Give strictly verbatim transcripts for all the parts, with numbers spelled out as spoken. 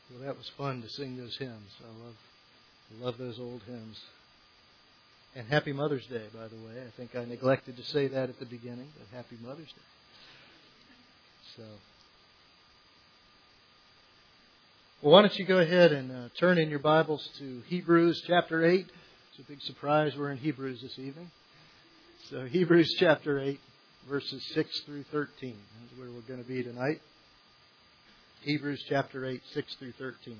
Well, that was fun to sing those hymns. I love, I love those old hymns. And Happy Mother's Day, by the way. I think I neglected to say that at the beginning, but Happy Mother's Day. So, well, why don't you go ahead and uh, turn in your Bibles to Hebrews chapter eight. It's a big surprise we're in Hebrews this evening. So Hebrews chapter eight, verses six through thirteen is where we're going to be tonight. Hebrews chapter eight, six through thirteen.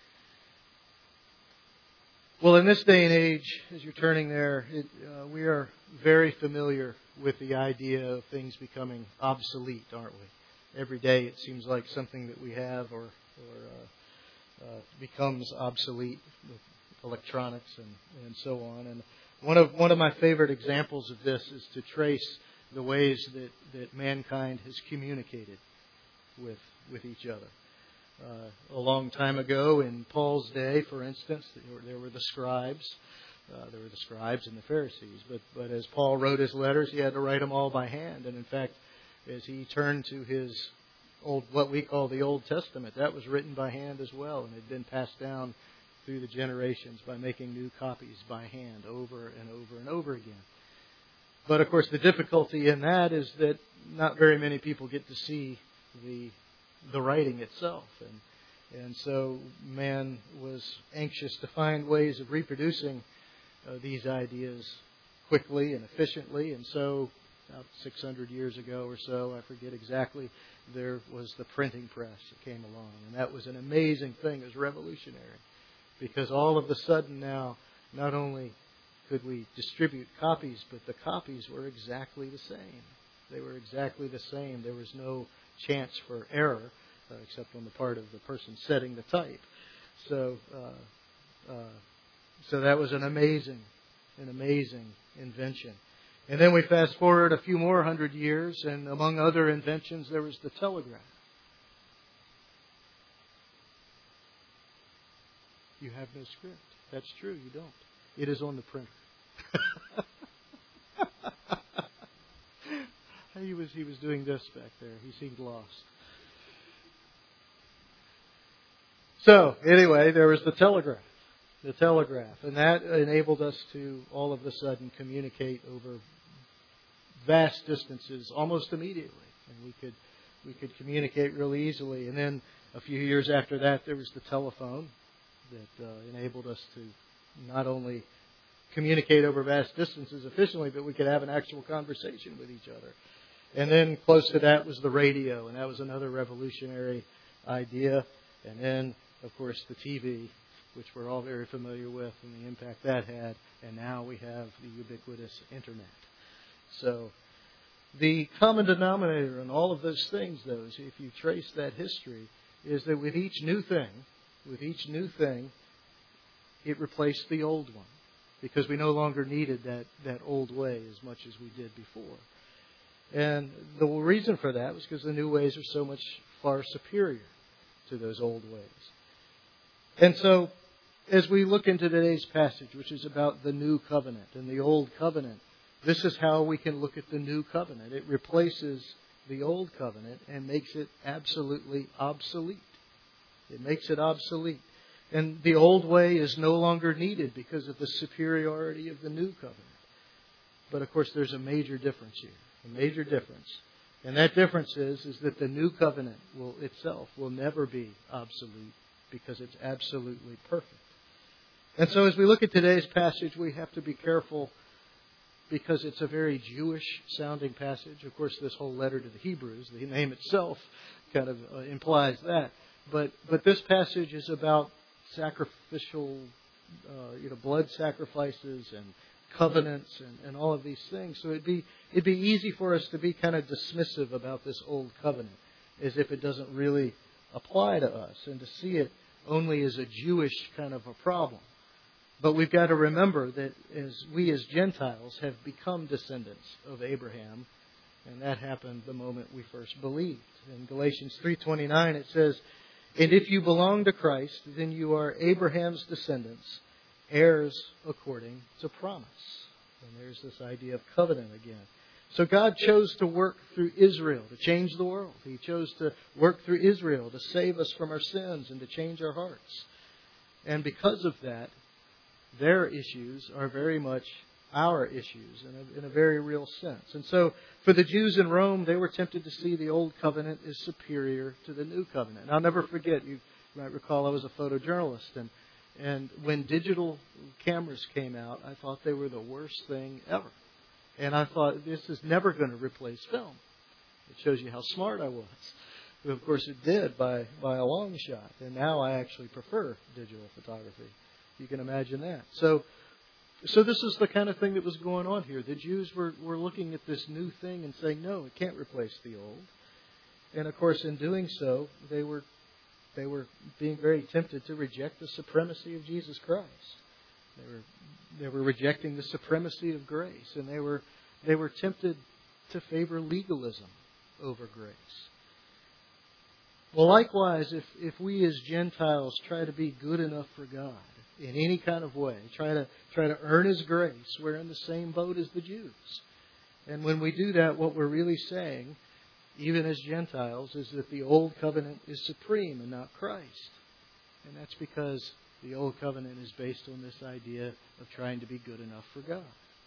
Well, in this day and age, as you're turning there, it, uh, we are very familiar with the idea of things becoming obsolete, aren't we? Every day it seems like something that we have or, or uh, uh, becomes obsolete with electronics and, and so on. And one of one of my favorite examples of this is to trace the ways that, that mankind has communicated with with each other. Uh, a long time ago, in Paul's day, for instance, there were, there were the scribes. Uh, there were the scribes and the Pharisees. But but as Paul wrote his letters, he had to write them all by hand. And in fact, as he turned to his old, what we call the Old Testament, that was written by hand as well, and had been passed down through the generations by making new copies by hand over and over and over again. But of course, the difficulty in that is that not very many people get to see the the writing itself. And and so man was anxious to find ways of reproducing uh, these ideas quickly and efficiently. And so about six hundred years ago or so, I forget exactly, there was the printing press that came along. And that was an amazing thing. It was revolutionary. Because all of a sudden now, not only could we distribute copies, but the copies were exactly the same. They were exactly the same. There was no chance for error, uh, except on the part of the person setting the type. So, uh, uh, so that was an amazing, an amazing invention. And then we fast forward a few more hundred years, and among other inventions, there was the telegraph. You have no script. That's true. You don't. It is on the printer. He was he was doing this back there. He seemed lost. So, anyway, there was the telegraph. The telegraph. And that enabled us to all of a sudden communicate over vast distances almost immediately. And we could we could communicate really easily. And then a few years after that, there was the telephone that uh, enabled us to not only communicate over vast distances efficiently, but we could have an actual conversation with each other. And then close to that was the radio, and that was another revolutionary idea. And then, of course, the T V, which we're all very familiar with and the impact that had. And now we have the ubiquitous Internet. So the common denominator in all of those things, though, is if you trace that history, is that with each new thing, with each new thing, it replaced the old one. Because we no longer needed that, that old way as much as we did before. And the reason for that was because the new ways are so much far superior to those old ways. And so, as we look into today's passage, which is about the new covenant and the old covenant, this is how we can look at the new covenant. It replaces the old covenant and makes it absolutely obsolete. It makes it obsolete. And the old way is no longer needed because of the superiority of the new covenant. But of course, there's a major difference here. A major difference. And that difference is, is that the new covenant will itself will never be obsolete because it's absolutely perfect. And so as we look at today's passage, we have to be careful because it's a very Jewish sounding passage. Of course, this whole letter to the Hebrews, the name itself kind of uh, implies that. But but this passage is about sacrificial, uh, you know, blood sacrifices and covenants and, and all of these things. So it'd be it'd be easy for us to be kind of dismissive about this old covenant as if it doesn't really apply to us and to see it only as a Jewish kind of a problem. But we've got to remember that as we as Gentiles have become descendants of Abraham, and that happened the moment we first believed. In Galatians three twenty-nine it says, "And if you belong to Christ, then you are Abraham's descendants, heirs according to promise." And there's this idea of covenant again. So God chose to work through Israel to change the world. He chose to work through Israel to save us from our sins and to change our hearts. And because of that, their issues are very much our issues in a, in a very real sense. And so for the Jews in Rome, they were tempted to see the Old Covenant as superior to the New Covenant. And I'll never forget, you might recall I was a photojournalist, and And when digital cameras came out, I thought they were the worst thing ever. And I thought, this is never going to replace film. It shows you how smart I was. But of course, it did by, by a long shot. And now I actually prefer digital photography. You can imagine that. So, so this is the kind of thing that was going on here. The Jews were, were looking at this new thing and saying, no, it can't replace the old. And of course, in doing so, they were They were being very tempted to reject the supremacy of Jesus Christ. They were they were rejecting the supremacy of grace, and they were they were tempted to favor legalism over grace. Well, likewise, if if we as Gentiles try to be good enough for God in any kind of way, try to try to earn His grace, we're in the same boat as the Jews. And when we do that, what we're really saying, even as Gentiles, is that the Old Covenant is supreme and not Christ. And that's because the Old Covenant is based on this idea of trying to be good enough for God.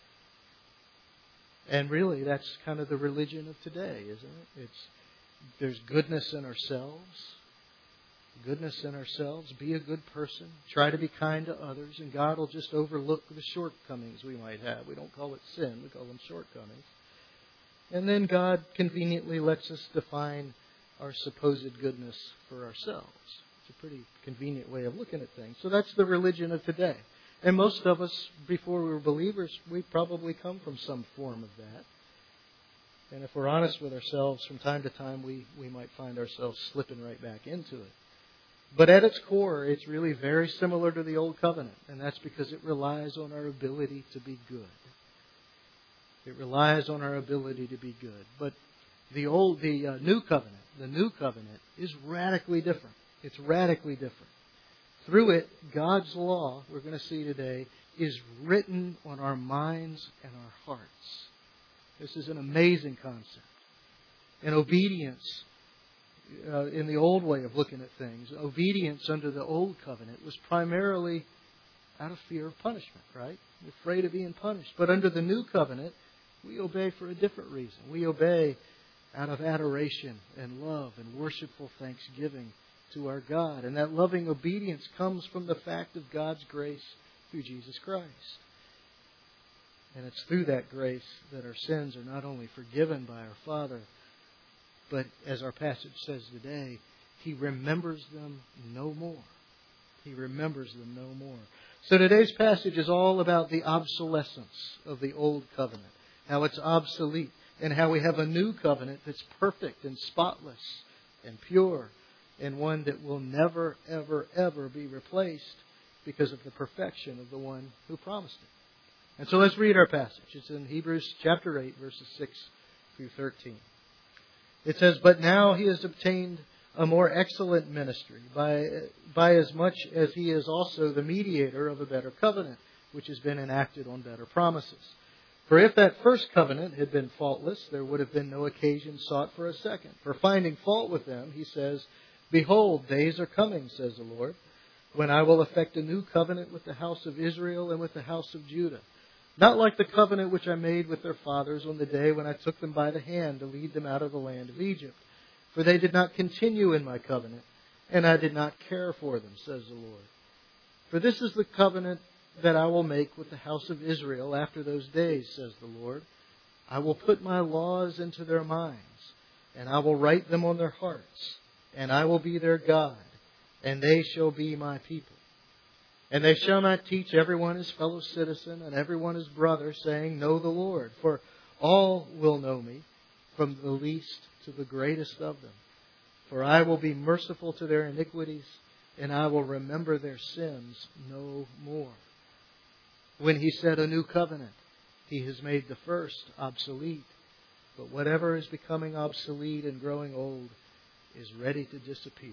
And really, that's kind of the religion of today, isn't it? It's there's goodness in ourselves. Goodness in ourselves. Be a good person. Try to be kind to others. And God will just overlook the shortcomings we might have. We don't call it sin. We call them shortcomings. And then God conveniently lets us define our supposed goodness for ourselves. It's a pretty convenient way of looking at things. So that's the religion of today. And most of us, before we were believers, we probably come from some form of that. And if we're honest with ourselves, from time to time, we, we might find ourselves slipping right back into it. But at its core, it's really very similar to the Old Covenant. And that's because it relies on our ability to be good. It relies on our ability to be good. But the old, the uh, new covenant, the new covenant is radically different. It's radically different. Through it, God's law, we're going to see today, is written on our minds and our hearts. This is an amazing concept. And obedience, uh, in the old way of looking at things, obedience under the old covenant was primarily out of fear of punishment, right? We're afraid of being punished. But under the new covenant, we obey for a different reason. We obey out of adoration and love and worshipful thanksgiving to our God. And that loving obedience comes from the fact of God's grace through Jesus Christ. And it's through that grace that our sins are not only forgiven by our Father, but as our passage says today, He remembers them no more. He remembers them no more. So today's passage is all about the obsolescence of the old covenant. How it's obsolete, and how we have a new covenant that's perfect and spotless and pure, and one that will never, ever, ever be replaced because of the perfection of the one who promised it. And so let's read our passage. It's in Hebrews chapter eight, verses six through thirteen. It says, "But now he has obtained a more excellent ministry, by, by as much as he is also the mediator of a better covenant, which has been enacted on better promises. For if that first covenant had been faultless, there would have been no occasion sought for a second. For finding fault with them, he says, Behold, days are coming, says the Lord, when I will effect a new covenant with the house of Israel and with the house of Judah. Not like the covenant which I made with their fathers on the day when I took them by the hand to lead them out of the land of Egypt. For they did not continue in my covenant, and I did not care for them, says the Lord. For this is the covenant that I will make with the house of Israel after those days, says the Lord. I will put my laws into their minds, and I will write them on their hearts, and I will be their God, and they shall be my people. And they shall not teach everyone his fellow citizen and everyone his brother, saying, Know the Lord, for all will know me, from the least to the greatest of them. For I will be merciful to their iniquities, and I will remember their sins no more. When he said a new covenant, he has made the first obsolete. But whatever is becoming obsolete and growing old is ready to disappear.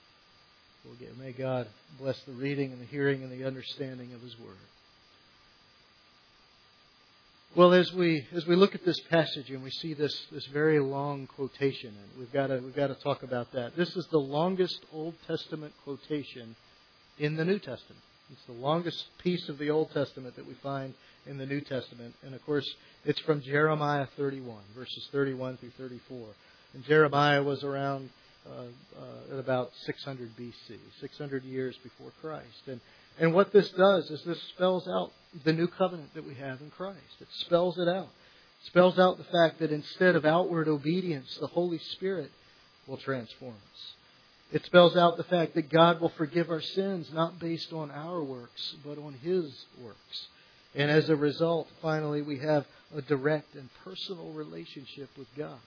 May God bless the reading and the hearing and the understanding of His Word. Well, as we as we look at this passage and we see this this very long quotation, and we've got to we've got to talk about that. This is the longest Old Testament quotation in the New Testament. It's the longest piece of the Old Testament that we find in the New Testament, and of course, it's from Jeremiah thirty-one, verses thirty-one through thirty-four. And Jeremiah was around uh, uh, at about six hundred B C, six hundred years before Christ, and And what this does is this spells out the new covenant that we have in Christ. It spells it out. It spells out the fact that instead of outward obedience, the Holy Spirit will transform us. It spells out the fact that God will forgive our sins, not based on our works, but on His works. And as a result, finally, we have a direct and personal relationship with God.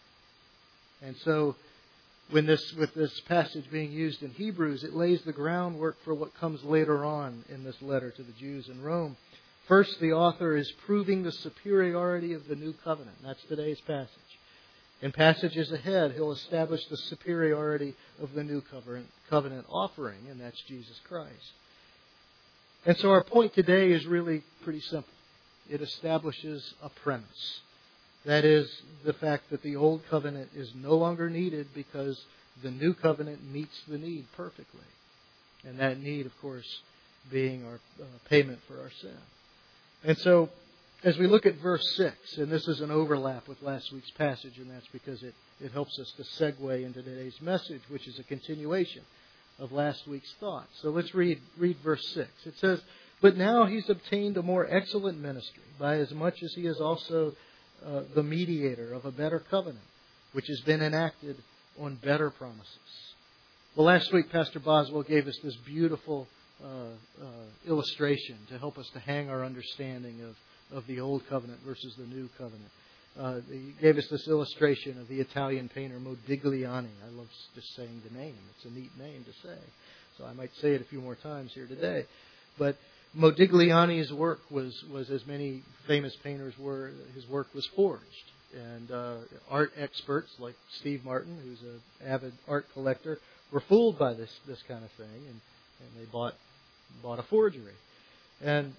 And so, When this, with this passage being used in Hebrews, it lays the groundwork for what comes later on in this letter to the Jews in Rome. First, the author is proving the superiority of the new covenant. That's today's passage. In passages ahead, he'll establish the superiority of the new covenant, covenant offering, and that's Jesus Christ. And so our point today is really pretty simple. It establishes a premise. That is the fact that the old covenant is no longer needed because the new covenant meets the need perfectly. And that need, of course, being our uh, payment for our sin. And so, as we look at verse six, and this is an overlap with last week's passage, and that's because it, it helps us to segue into today's message, which is a continuation of last week's thoughts. So let's read, read verse six. It says, "But now he's obtained a more excellent ministry, by as much as he is also Uh, the mediator of a better covenant, which has been enacted on better promises." Well, last week, Pastor Boswell gave us this beautiful uh, uh, illustration to help us to hang our understanding of, of the old covenant versus the new covenant. Uh, he gave us this illustration of the Italian painter Modigliani. I love just saying the name. It's a neat name to say. So I might say it a few more times here today. But Modigliani's work was, was, as many famous painters were, his work was forged. And uh, art experts like Steve Martin, who's an avid art collector, were fooled by this, this kind of thing, and, and they bought, bought a forgery. And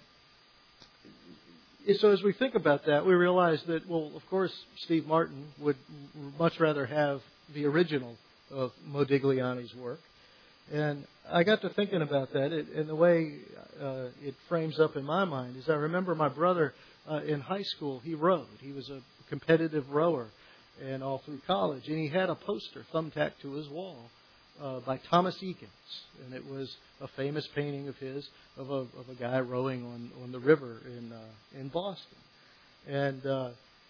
so as we think about that, we realize that, well, of course, Steve Martin would much rather have the original of Modigliani's work. And I got to thinking about that, it, and the way uh, it frames up in my mind is I remember my brother uh, in high school, he rowed. He was a competitive rower and all through college. And he had a poster thumbtacked to his wall uh, by Thomas Eakins. And it was a famous painting of his of a, of a guy rowing on, on the river in, uh, in Boston. And uh,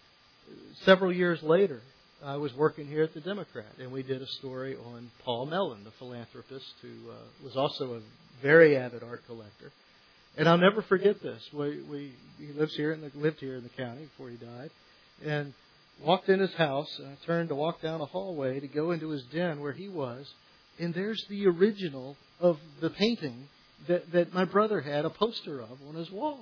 several years later, I was working here at the Democrat, and we did a story on Paul Mellon, the philanthropist, who uh, was also a very avid art collector. And I'll never forget this. We, we he lives here in the, lived here in the county before he died, and walked in his house. And I turned to walk down a hallway to go into his den where he was, and there's the original of the painting that, that my brother had a poster of on his wall.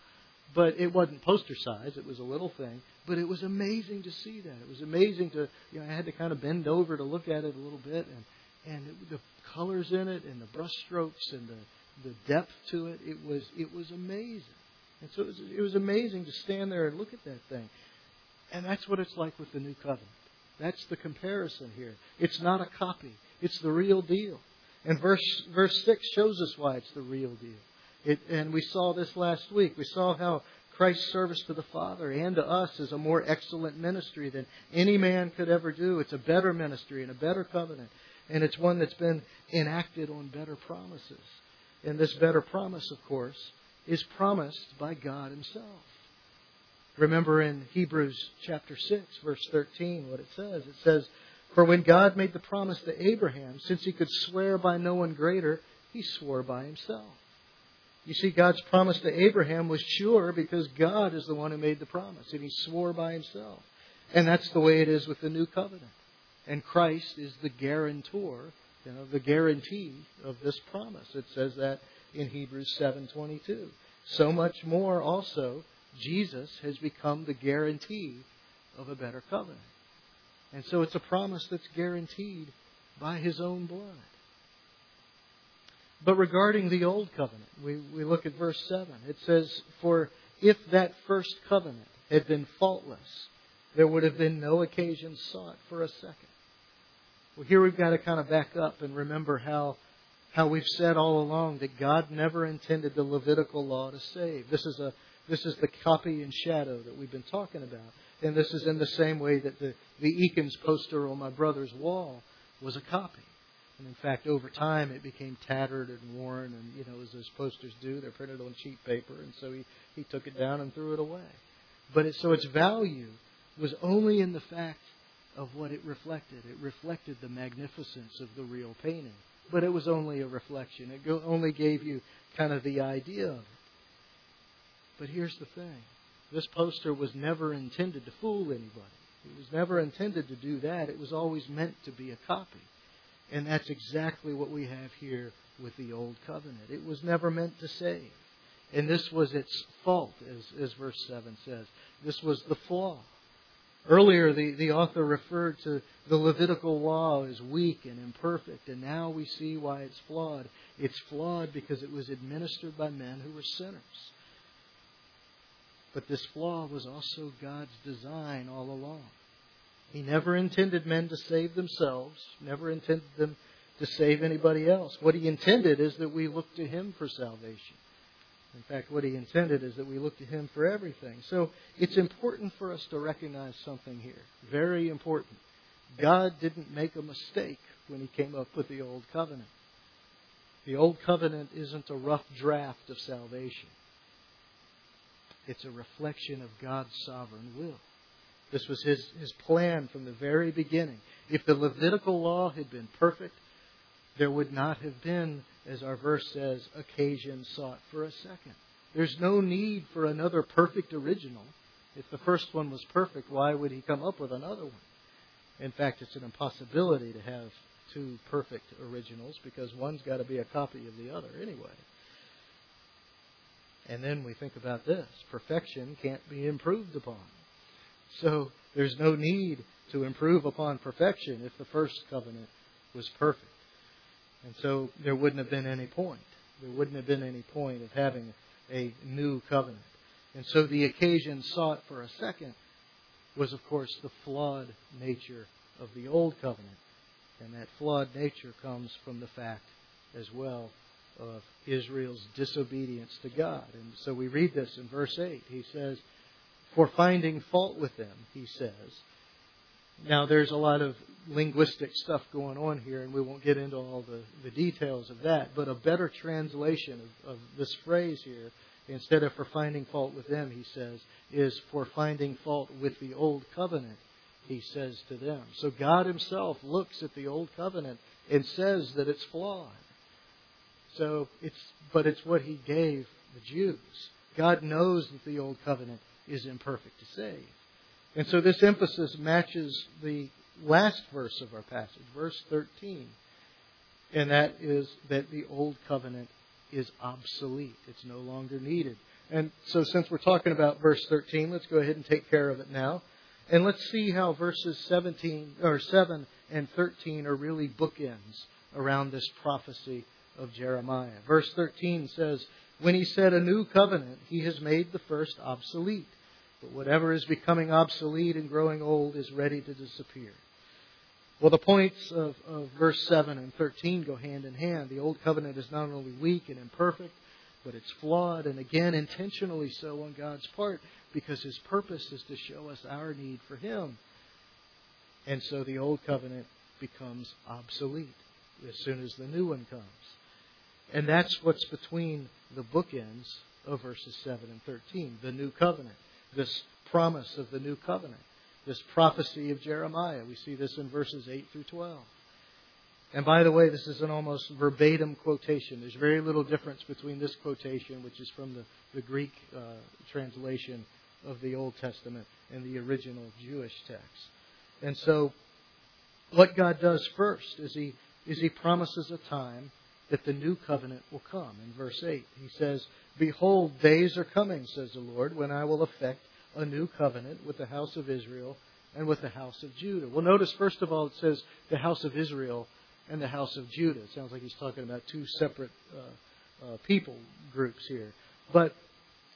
But it wasn't poster size. It was a little thing. But it was amazing to see that. It was amazing to, you know, I had to kind of bend over to look at it a little bit. And, and it, the colors in it and the brush strokes and the, the depth to it, it was it was amazing. And so it was, it was amazing to stand there and look at that thing. And that's what it's like with the new covenant. That's the comparison here. It's not a copy. It's the real deal. And verse verse six shows us why it's the real deal. It, and we saw this last week. We saw how Christ's service to the Father and to us is a more excellent ministry than any man could ever do. It's a better ministry and a better covenant. And it's one that's been enacted on better promises. And this better promise, of course, is promised by God Himself. Remember in Hebrews chapter six, verse thirteen, what it says. It says, "For when God made the promise to Abraham, since He could swear by no one greater, He swore by Himself." You see, God's promise to Abraham was sure because God is the one who made the promise, and He swore by Himself. And that's the way it is with the new covenant. And Christ is the guarantor, you know, the guarantee of this promise. It says that in Hebrews seven twenty-two. So much more also, Jesus has become the guarantee of a better covenant. And so it's a promise that's guaranteed by His own blood. But regarding the old covenant, we, we look at verse seven. It says, "For if that first covenant had been faultless, there would have been no occasion sought for a second. Well, here we've got to kind of back up and remember how how we've said all along that God never intended the Levitical law to save. This is a this is the copy and shadow that we've been talking about. And this is in the same way that the, the Eakins poster on my brother's wall was a copy. And in fact, over time, it became tattered and worn. And, you know, as those posters do, they're printed on cheap paper. And so he, he took it down and threw it away. But it, so its value was only in the fact of what it reflected. It reflected the magnificence of the real painting. But it was only a reflection. It go, only gave you kind of the idea of it. But here's the thing. This poster was never intended to fool anybody. It was never intended to do that. It was always meant to be a copy. And that's exactly what we have here with the Old Covenant. It was never meant to save. And this was its fault, as, as verse seven says. This was the flaw. Earlier, the, the author referred to the Levitical law as weak and imperfect. And now we see why it's flawed. It's flawed because it was administered by men who were sinners. But this flaw was also God's design all along. He never intended men to save themselves, never intended them to save anybody else. What He intended is that we look to Him for salvation. In fact, what He intended is that we look to Him for everything. So it's important for us to recognize something here. Very important. God didn't make a mistake when He came up with the Old Covenant. The Old Covenant isn't a rough draft of salvation. It's a reflection of God's sovereign will. This was His, His plan from the very beginning. If the Levitical law had been perfect, there would not have been, as our verse says, occasion sought for a second. There's no need for another perfect original. If the first one was perfect, why would He come up with another one? In fact, it's an impossibility to have two perfect originals because one's got to be a copy of the other anyway. And then we think about this. Perfection can't be improved upon. So there's no need to improve upon perfection if the first covenant was perfect. And so there wouldn't have been any point. There wouldn't have been any point of having a new covenant. And so the occasion sought for a second was, of course, the flawed nature of the old covenant. And that flawed nature comes from the fact as well of Israel's disobedience to God. And so we read this in verse eight. He says, for finding fault with them, he says. Now there's a lot of linguistic stuff going on here, and we won't get into all the, the details of that. But a better translation of, of this phrase here, instead of for finding fault with them, he says, is for finding fault with the old covenant, he says to them. So God Himself looks at the old covenant and says that it's flawed. So it's, but it's what He gave the Jews. God knows that the old covenant is imperfect to save. And so this emphasis matches the last verse of our passage, verse thirteen. And that is that the old covenant is obsolete. It's no longer needed. And so since we're talking about verse thirteen, let's go ahead and take care of it now. And let's see how verses seventeen or seven and thirteen are really bookends around this prophecy of Jeremiah. Verse thirteen says, when He said a new covenant, He has made the first obsolete. But whatever is becoming obsolete and growing old is ready to disappear. Well, the points of, of verse seven and thirteen go hand in hand. The old covenant is not only weak and imperfect, but it's flawed, and again, intentionally so on God's part, because His purpose is to show us our need for Him. And so the old covenant becomes obsolete as soon as the new one comes. And that's what's between the bookends of verses seven and thirteen. The new covenant. This promise of the new covenant. This prophecy of Jeremiah. We see this in verses eight through twelve. And by the way, this is an almost verbatim quotation. There's very little difference between this quotation, which is from the, the Greek uh, translation of the Old Testament, and the original Jewish text. And so what God does first is He, is he promises a time that the new covenant will come. In verse eight, He says, behold, days are coming, says the Lord, when I will effect a new covenant with the house of Israel and with the house of Judah. Well, notice, first of all, it says the house of Israel and the house of Judah. It sounds like He's talking about two separate uh, uh, people groups here. But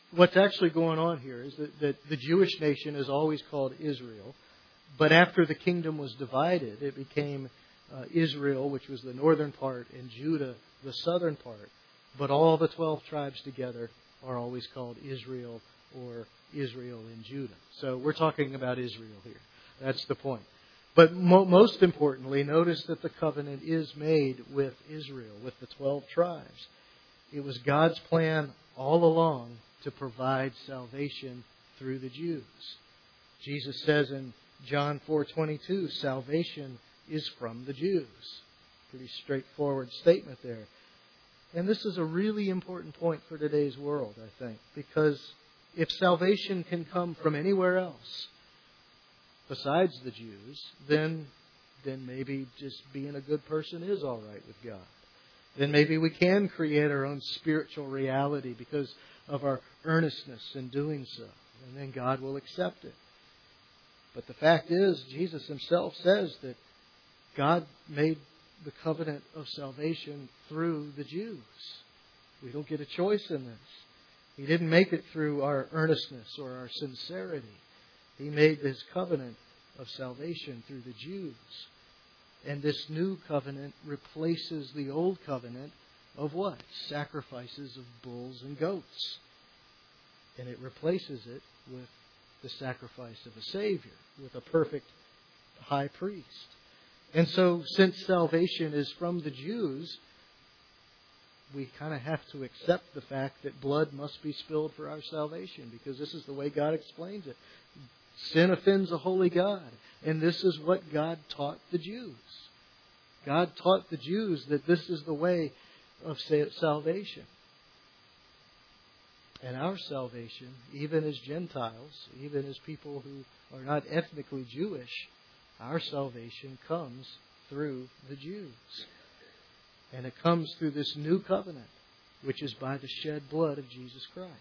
what's actually going on here is that, that the Jewish nation is always called Israel. But after the kingdom was divided, it became uh, Israel, which was the northern part, and Judah, the southern part. But all the twelve tribes together are always called Israel or Israel in Judah. So we're talking about Israel here. That's the point. But mo- most importantly, notice that the covenant is made with Israel, with the twelve tribes. It was God's plan all along to provide salvation through the Jews. Jesus says in John four twenty-two, salvation is from the Jews. Pretty straightforward statement there. And this is a really important point for today's world, I think, because if salvation can come from anywhere else besides the Jews, then, then maybe just being a good person is all right with God. Then maybe we can create our own spiritual reality because of our earnestness in doing so. And then God will accept it. But the fact is, Jesus Himself says that God made the covenant of salvation through the Jews. We don't get a choice in this. He didn't make it through our earnestness or our sincerity. He made His covenant of salvation through the Jews. And this new covenant replaces the old covenant of what? Sacrifices of bulls and goats. And it replaces it with the sacrifice of a Savior, with a perfect high priest. And so, since salvation is from the Jews, we kind of have to accept the fact that blood must be spilled for our salvation, because this is the way God explains it. Sin offends a holy God, and this is what God taught the Jews. God taught the Jews that this is the way of salvation. And our salvation, even as Gentiles, even as people who are not ethnically Jewish, our salvation comes through the Jews. And it comes through this new covenant, which is by the shed blood of Jesus Christ.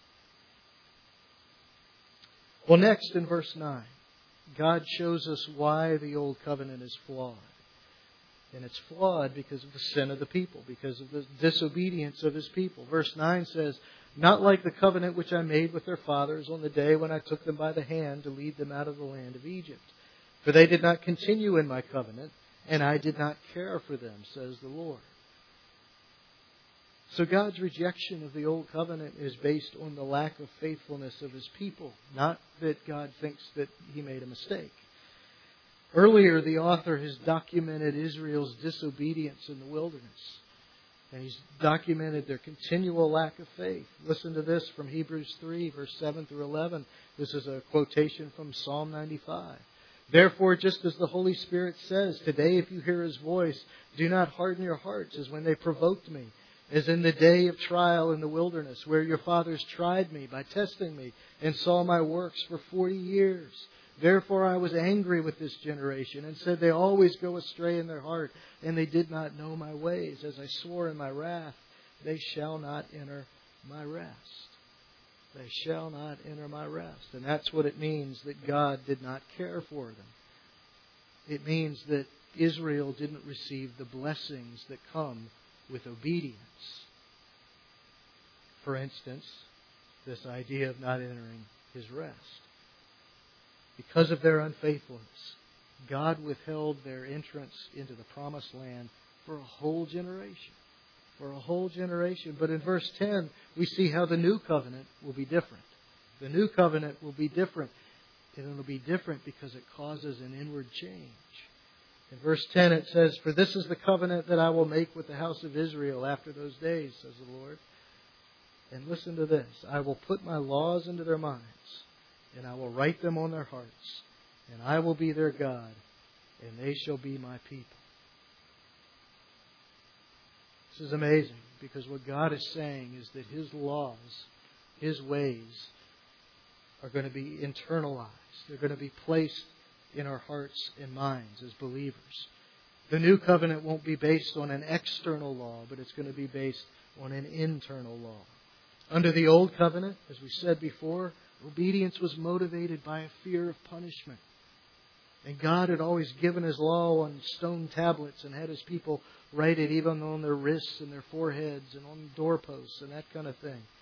Well, next in verse nine, God shows us why the old covenant is flawed. And it's flawed because of the sin of the people, because of the disobedience of His people. Verse nine says, not like the covenant which I made with their fathers on the day when I took them by the hand to lead them out of the land of Egypt. For they did not continue in my covenant, and I did not care for them, says the Lord. So God's rejection of the old covenant is based on the lack of faithfulness of His people, not that God thinks that He made a mistake. Earlier, the author has documented Israel's disobedience in the wilderness. And he's documented their continual lack of faith. Listen to this from Hebrews three, verse seven through eleven. This is a quotation from Psalm ninety-five. Therefore, just as the Holy Spirit says, today if you hear His voice, do not harden your hearts as when they provoked me, as in the day of trial in the wilderness, where your fathers tried me by testing me and saw my works for forty years. Therefore I was angry with this generation and said, they always go astray in their heart, and they did not know my ways. As I swore in my wrath, they shall not enter my rest. They shall not enter my rest. And that's what it means that God did not care for them. It means that Israel didn't receive the blessings that come with obedience. For instance, this idea of not entering His rest. Because of their unfaithfulness, God withheld their entrance into the promised land for a whole generation. For a whole generation. But in verse ten, we see how the new covenant will be different. The new covenant will be different. And it will be different because it causes an inward change. In verse ten it says, for this is the covenant that I will make with the house of Israel after those days, says the Lord. And listen to this. I will put my laws into their minds, and I will write them on their hearts, and I will be their God, and they shall be my people. This is amazing, because what God is saying is that His laws, His ways, are going to be internalized. They're going to be placed in our hearts and minds as believers. The new covenant won't be based on an external law, but it's going to be based on an internal law. Under the old covenant, as we said before, obedience was motivated by a fear of punishment. And God had always given His law on stone tablets and had His people write it even on their wrists and their foreheads and on doorposts and that kind of thing.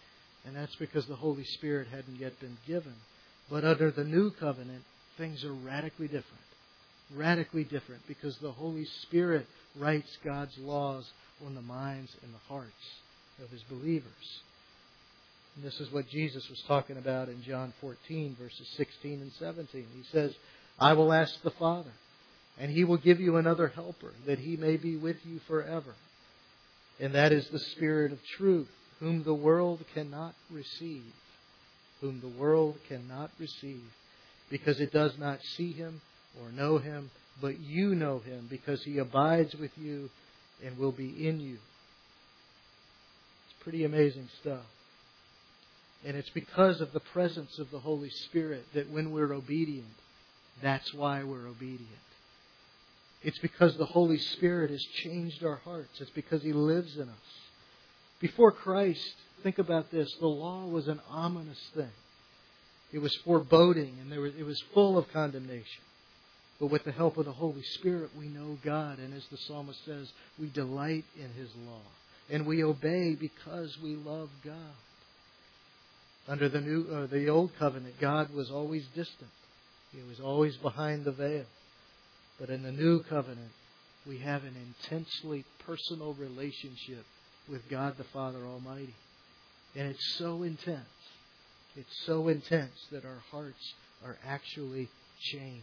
And that's because the Holy Spirit hadn't yet been given. But under the new covenant, things are radically different. Radically different because the Holy Spirit writes God's laws on the minds and the hearts of His believers. And this is what Jesus was talking about in John fourteen, verses sixteen and seventeen. He says, I will ask the Father, and He will give you another helper, that He may be with you forever. And that is the Spirit of truth, whom the world cannot receive. Whom the world cannot receive, because it does not see Him or know Him, but you know Him, because He abides with you and will be in you. It's pretty amazing stuff. And it's because of the presence of the Holy Spirit that when we're obedient, that's why we're obedient. It's because the Holy Spirit has changed our hearts. It's because He lives in us. Before Christ, think about this, the law was an ominous thing. It was foreboding and there was, it was full of condemnation. But with the help of the Holy Spirit, we know God. And as the psalmist says, we delight in His law. And we obey because we love God. Under the new, uh, the old covenant, God was always distant. He was always behind the veil. But in the new covenant, we have an intensely personal relationship with God the Father Almighty. And it's so intense. It's so intense that our hearts are actually changed.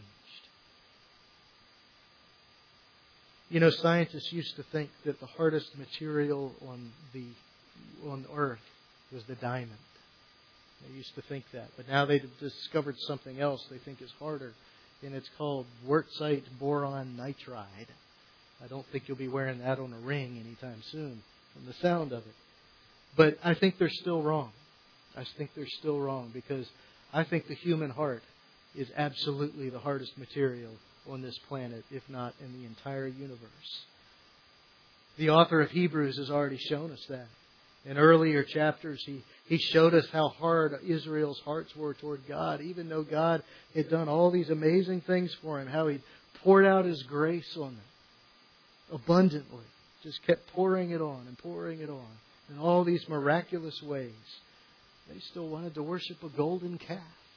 You know, scientists used to think that the hardest material on the on Earth was the diamond. They used to think that. But now they've discovered something else they think is harder. And it's called Wurtzite boron nitride. I don't think you'll be wearing that on a ring anytime soon from the sound of it. But I think they're still wrong. I think they're still wrong because I think the human heart is absolutely the hardest material on this planet, if not in the entire universe. The author of Hebrews has already shown us that. In earlier chapters, he, he showed us how hard Israel's hearts were toward God, even though God had done all these amazing things for him, how He poured out His grace on them abundantly. Just kept pouring it on and pouring it on in all these miraculous ways. They still wanted to worship a golden calf.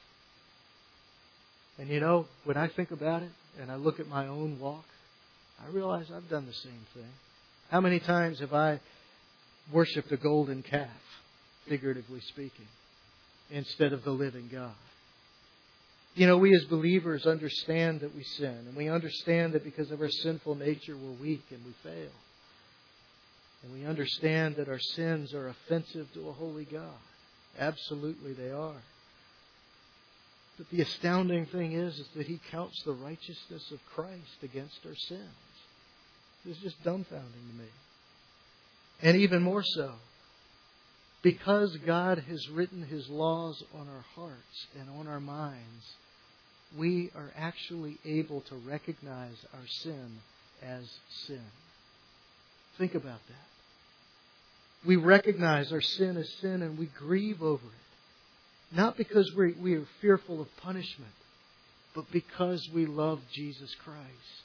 And you know, when I think about it and I look at my own walk, I realize I've done the same thing. How many times have I worshipped a golden calf, figuratively speaking, instead of the living God? You know, we as believers understand that we sin. And we understand that because of our sinful nature, we're weak and we fail. And we understand that our sins are offensive to a holy God. Absolutely they are. But the astounding thing is, is that He counts the righteousness of Christ against our sins. It's just dumbfounding to me. And even more so, because God has written His laws on our hearts and on our minds, we are actually able to recognize our sin as sin. Think about that. We recognize our sin as sin and we grieve over it. Not because we, we are fearful of punishment, but because we love Jesus Christ.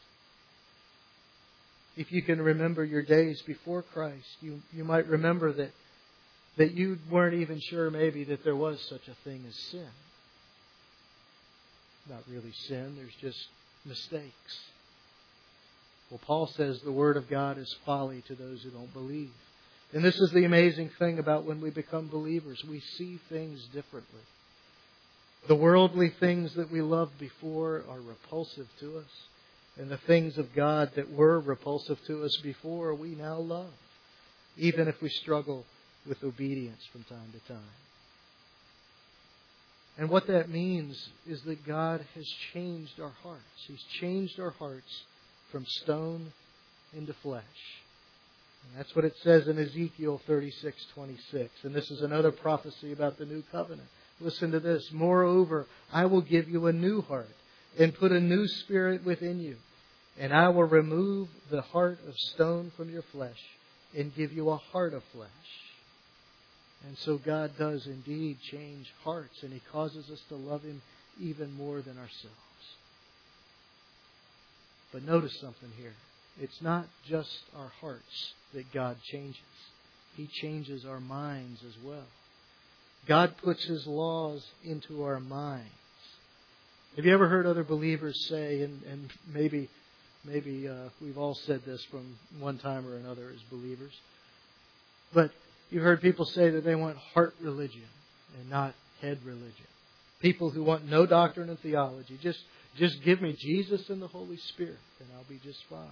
If you can remember your days before Christ, you, you might remember that, that you weren't even sure maybe that there was such a thing as sin. Not really sin, there's just mistakes. Well, Paul says the Word of God is folly to those who don't believe. And this is the amazing thing about when we become believers. We see things differently. The worldly things that we loved before are repulsive to us. And the things of God that were repulsive to us before, we now love. Even if we struggle with obedience from time to time. And what that means is that God has changed our hearts. He's changed our hearts from stone into flesh. And that's what it says in Ezekiel thirty-six twenty-six. And this is another prophecy about the new covenant. Listen to this. Moreover, I will give you a new heart and put a new spirit within you. And I will remove the heart of stone from your flesh and give you a heart of flesh. And so God does indeed change hearts, and He causes us to love Him even more than ourselves. But notice something here. It's not just our hearts that God changes. He changes our minds as well. God puts His laws into our minds. Have you ever heard other believers say, and, and maybe maybe uh, we've all said this from one time or another as believers, but you've heard people say that they want heart religion and not head religion. People who want no doctrine and theology. Just, just give me Jesus and the Holy Spirit and I'll be just fine.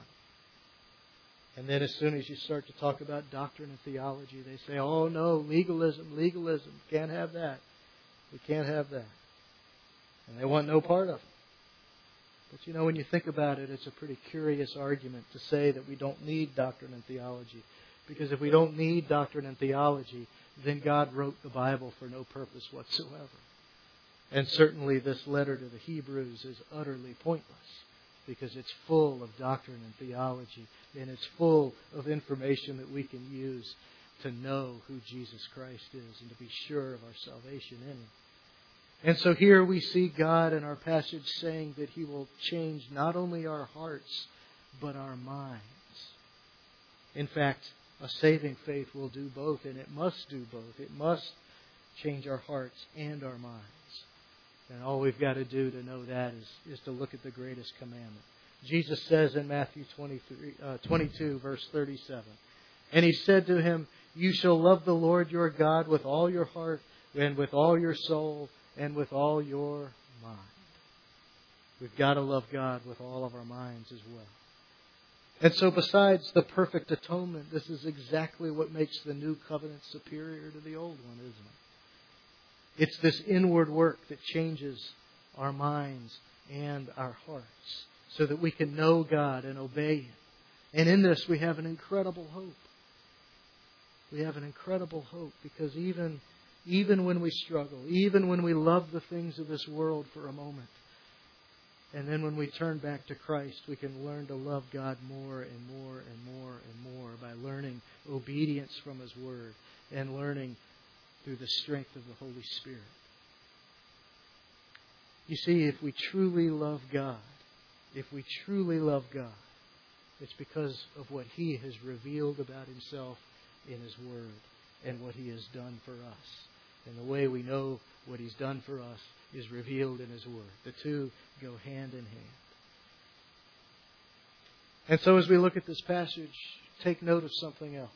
And then as soon as you start to talk about doctrine and theology, they say, oh no, legalism, legalism. Can't have that. We can't have that. And they want no part of it. But you know, when you think about it, it's a pretty curious argument to say that we don't need doctrine and theology. Because if we don't need doctrine and theology, then God wrote the Bible for no purpose whatsoever. And certainly this letter to the Hebrews is utterly pointless because it's full of doctrine and theology, and it's full of information that we can use to know who Jesus Christ is and to be sure of our salvation in Him. And so here we see God in our passage saying that He will change not only our hearts, but our minds. In fact, a saving faith will do both, and it must do both. It must change our hearts and our minds. And all we've got to do to know that is, is to look at the greatest commandment. Jesus says in Matthew twenty-three, uh, twenty-two, verse thirty-seven, and He said to him, you shall love the Lord your God with all your heart and with all your soul and with all your mind. We've got to love God with all of our minds as well. And so besides the perfect atonement, this is exactly what makes the new covenant superior to the old one, isn't it? It's this inward work that changes our minds and our hearts so that we can know God and obey Him. And in this we have an incredible hope. We have an incredible hope because even, even when we struggle, even when we love the things of this world for a moment, and then when we turn back to Christ, we can learn to love God more and more and more and more by learning obedience from His Word and learning through the strength of the Holy Spirit. You see, if we truly love God, if we truly love God, it's because of what He has revealed about Himself in His Word and what He has done for us. And the way we know what He's done for us is revealed in His Word. The two go hand in hand. And so as we look at this passage, take note of something else.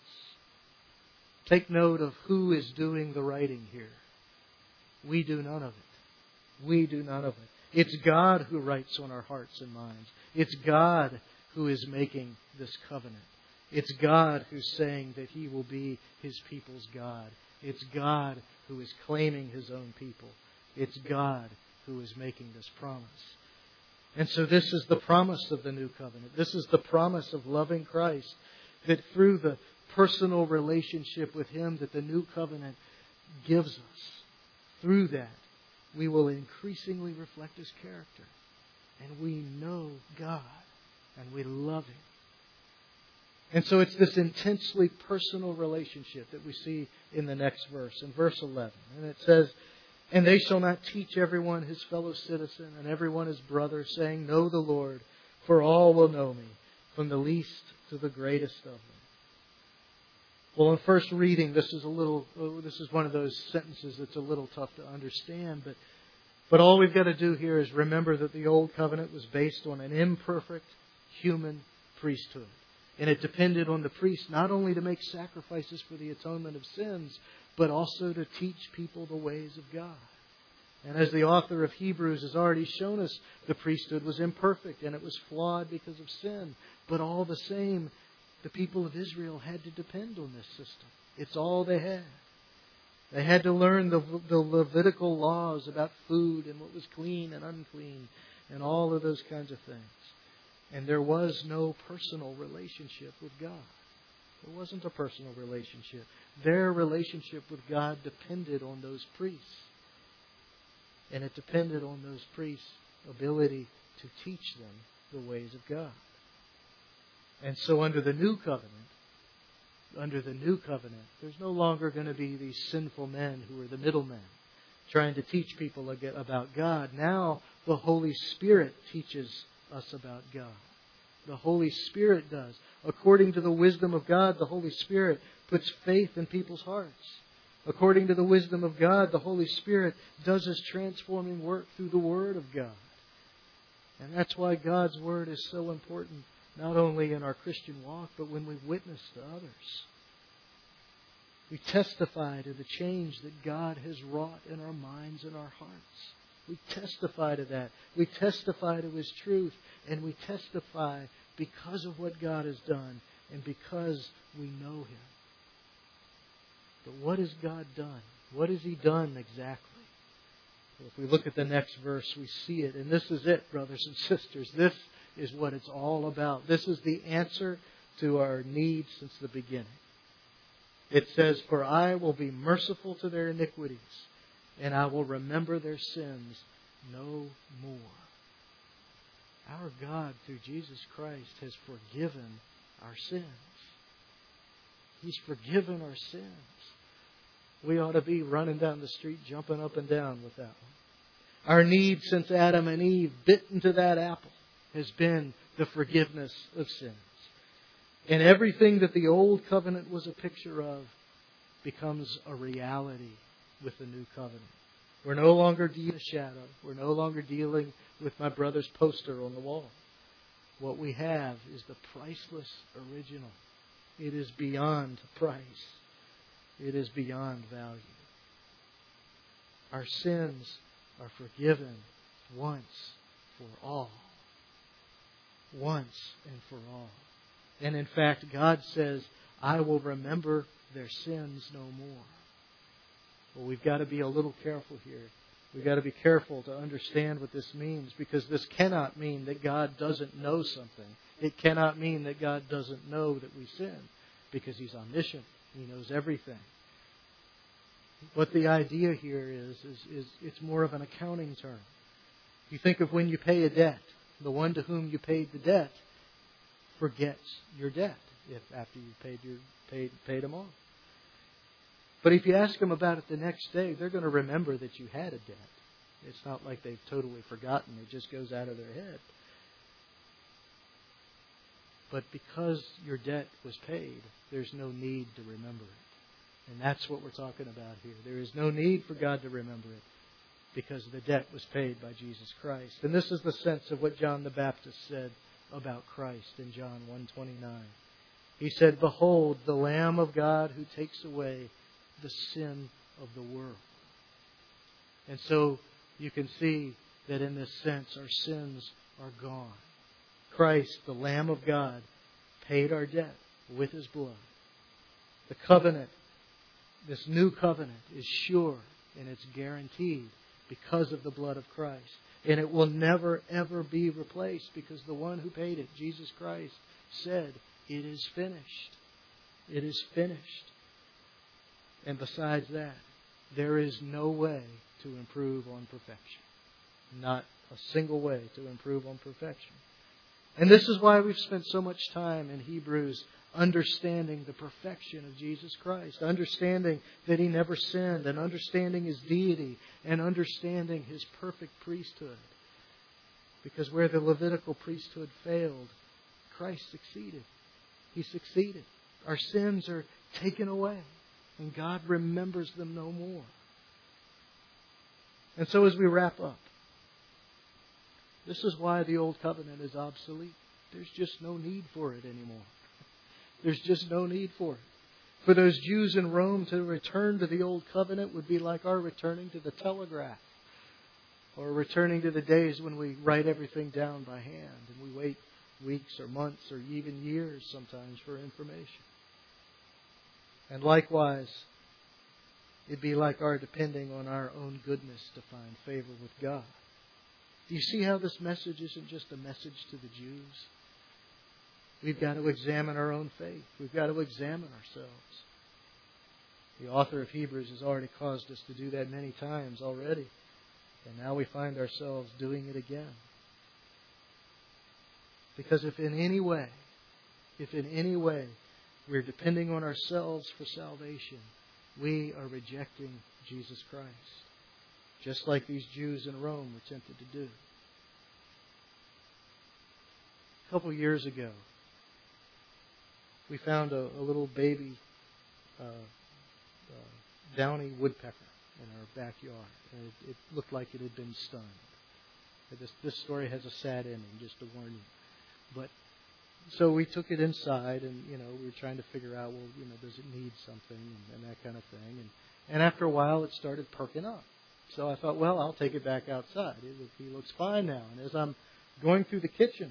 Take note of who is doing the writing here. We do none of it. We do none of it. It's God who writes on our hearts and minds. It's God who is making this covenant. It's God who's saying that He will be His people's God. It's God who is claiming His own people. It's God who is making this promise. And so this is the promise of the new covenant. This is the promise of loving Christ, that through the personal relationship with Him that the new covenant gives us, through that we will increasingly reflect His character. And we know God and we love Him. And so it's this intensely personal relationship that we see in the next verse, in verse eleven. And it says, and they shall not teach everyone his fellow citizen and everyone his brother, saying, know the Lord, for all will know me, from the least to the greatest of them. Well, in first reading, this is a little, this is one of those sentences that's a little tough to understand, but, but all we've got to do here is remember that the Old Covenant was based on an imperfect human priesthood. And it depended on the priest not only to make sacrifices for the atonement of sins, but also to teach people the ways of God. And as the author of Hebrews has already shown us, the priesthood was imperfect and it was flawed because of sin. But all the same, the people of Israel had to depend on this system. It's all they had. They had to learn the, the Levitical laws about food and what was clean and unclean and all of those kinds of things. And there was no personal relationship with God. There wasn't a personal relationship. Their relationship with God depended on those priests. And it depended on those priests' ability to teach them the ways of God. And so under the new covenant, under the new covenant, there's no longer going to be these sinful men who are the middlemen trying to teach people about God. Now the Holy Spirit teaches us about God. The Holy Spirit does. According to the wisdom of God, the Holy Spirit puts faith in people's hearts. According to the wisdom of God, the Holy Spirit does His transforming work through the Word of God. And that's why God's Word is so important, not only in our Christian walk, but when we witness to others. We testify to the change that God has wrought in our minds and our hearts. We testify to that. We testify to His truth. And we testify because of what God has done and because we know Him. But what has God done? What has He done exactly? Well, if we look at the next verse, we see it. And this is it, brothers and sisters. This is what it's all about. This is the answer to our need since the beginning. It says, "For I will be merciful to their iniquities, and I will remember their sins no more." Our God, through Jesus Christ, has forgiven our sins. He's forgiven our sins. We ought to be running down the street, jumping up and down with that one. Our need since Adam and Eve bit into that apple has been the forgiveness of sins. And everything that the old covenant was a picture of becomes a reality with the new covenant. We're no longer dealing with shadow. We're no longer dealing with my brother's poster on the wall. What we have is the priceless original. It is beyond price. It is beyond value. Our sins are forgiven once for all. Once and for all. And in fact, God says, "I will remember their sins no more." Well, we've got to be a little careful here. We've got to be careful to understand what this means, because this cannot mean that God doesn't know something. It cannot mean that God doesn't know that we sin, because He's omniscient. He knows everything. What the idea here is, is, is it's more of an accounting term. You think of when you pay a debt. The one to whom you paid the debt forgets your debt if after you paid your paid paid them off. But if you ask them about it the next day, they're going to remember that you had a debt. It's not like they've totally forgotten. It just goes out of their head. But because your debt was paid, there's no need to remember it. And that's what we're talking about here. There is no need for God to remember it, because the debt was paid by Jesus Christ. And this is the sense of what John the Baptist said about Christ in John one twenty-nine. He said, "Behold, the Lamb of God who takes away the sin of the world." And so you can see that in this sense our sins are gone. Christ, the Lamb of God, paid our debt with His blood. The covenant, this new covenant, is sure and it's guaranteed because of the blood of Christ. And it will never, ever be replaced, because the one who paid it, Jesus Christ, said, "It is finished." It is finished. And besides that, there is no way to improve on perfection. Not a single way to improve on perfection. And this is why we've spent so much time in Hebrews understanding the perfection of Jesus Christ, understanding that He never sinned, and understanding His deity, and understanding His perfect priesthood. Because where the Levitical priesthood failed, Christ succeeded. He succeeded. Our sins are taken away, and God remembers them no more. And so as we wrap up, this is why the Old Covenant is obsolete. There's just no need for it anymore. There's just no need for it. For those Jews in Rome to return to the Old Covenant would be like our returning to the telegraph, or returning to the days when we write everything down by hand and we wait weeks or months or even years sometimes for information. And likewise, it'd be like our depending on our own goodness to find favor with God. Do you see how this message isn't just a message to the Jews? We've got to examine our own faith. We've got to examine ourselves. The author of Hebrews has already caused us to do that many times already. And now we find ourselves doing it again. Because if in any way, if in any way we're depending on ourselves for salvation, we are rejecting Jesus Christ. Just like these Jews in Rome were tempted to do. A couple of years ago, we found a, a little baby uh, uh, downy woodpecker in our backyard. And it, it looked like it had been stunned. This, this story has a sad ending, just to warn you. But so we took it inside, and you know we were trying to figure out, well, you know, does it need something, and, and that kind of thing. And and after a while, it started perking up. So I thought, well, I'll take it back outside. It, he looks fine now. And as I'm going through the kitchen,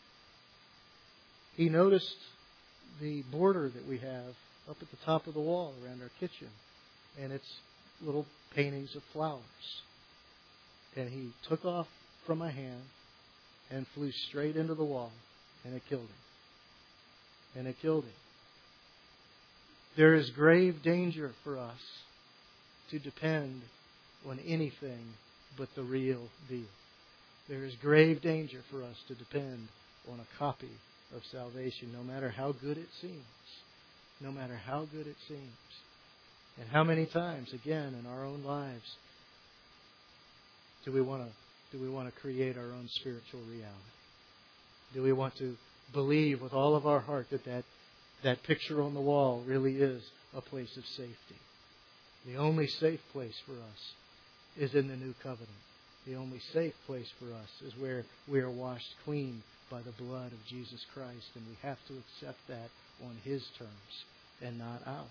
he noticed the border that we have up at the top of the wall around our kitchen, and it's little paintings of flowers. And he took off from my hand and flew straight into the wall, and it killed him. And it killed him. There is grave danger for us to depend on anything but the real deal. There is grave danger for us to depend on a copy of salvation, no matter how good it seems. No matter how good it seems. And how many times, again, in our own lives, do we want to do we want to create our own spiritual reality? Do we want to believe with all of our heart that that, that picture on the wall really is a place of safety? The only safe place for us is in the new covenant. The only safe place for us is where we are washed clean by the blood of Jesus Christ, and we have to accept that on His terms and not ours.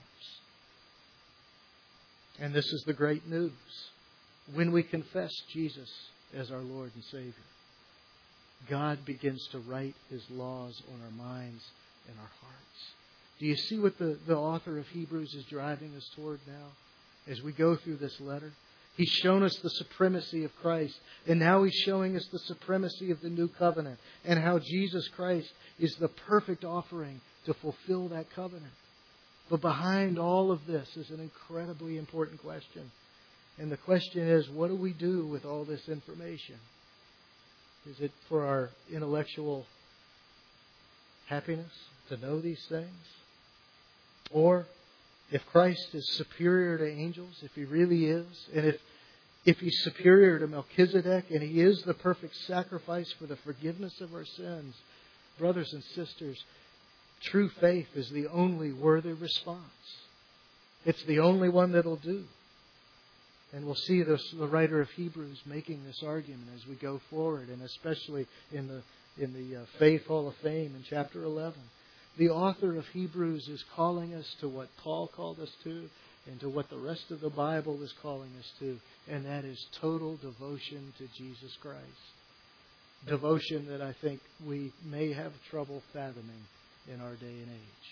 And this is the great news. When we confess Jesus as our Lord and Savior, God begins to write His laws on our minds and our hearts. Do you see what the, the author of Hebrews is driving us toward now as we go through this letter? He's shown us the supremacy of Christ, and now He's showing us the supremacy of the new covenant and how Jesus Christ is the perfect offering to fulfill that covenant. But behind all of this is an incredibly important question. And the question is, what do we do with all this information? Is it for our intellectual happiness to know these things? Or if Christ is superior to angels, if He really is, and if, if He's superior to Melchizedek, and He is the perfect sacrifice for the forgiveness of our sins, brothers and sisters, true faith is the only worthy response. It's the only one that'll do. And we'll see this, the writer of Hebrews making this argument as we go forward, and especially in the in the uh, Faith Hall of Fame in chapter eleven. The author of Hebrews is calling us to what Paul called us to, and to what the rest of the Bible is calling us to, and that is total devotion to Jesus Christ. Devotion that I think we may have trouble fathoming in our day and age.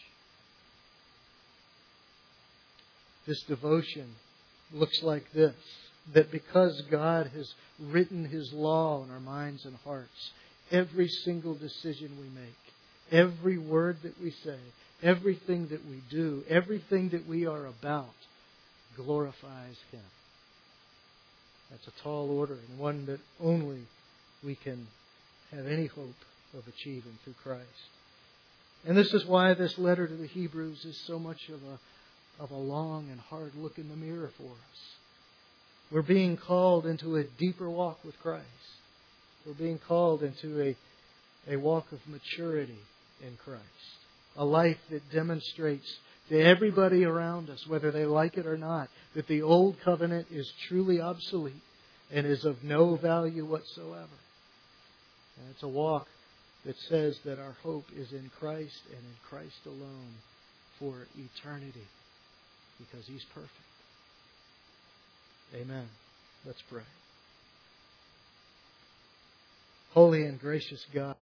This devotion looks like this, that because God has written His law in our minds and hearts, every single decision we make, every word that we say, everything that we do, everything that we are about, glorifies Him. That's a tall order, and one that only we can have any hope of achieving through Christ. And this is why this letter to the Hebrews is so much of a of a long and hard look in the mirror for us. We're being called into a deeper walk with Christ. We're being called into a, a walk of maturity in Christ. A life that demonstrates to everybody around us, whether they like it or not, that the old covenant is truly obsolete and is of no value whatsoever. And it's a walk that says that our hope is in Christ and in Christ alone for eternity, because He's perfect. Amen. Let's pray. Holy and gracious God,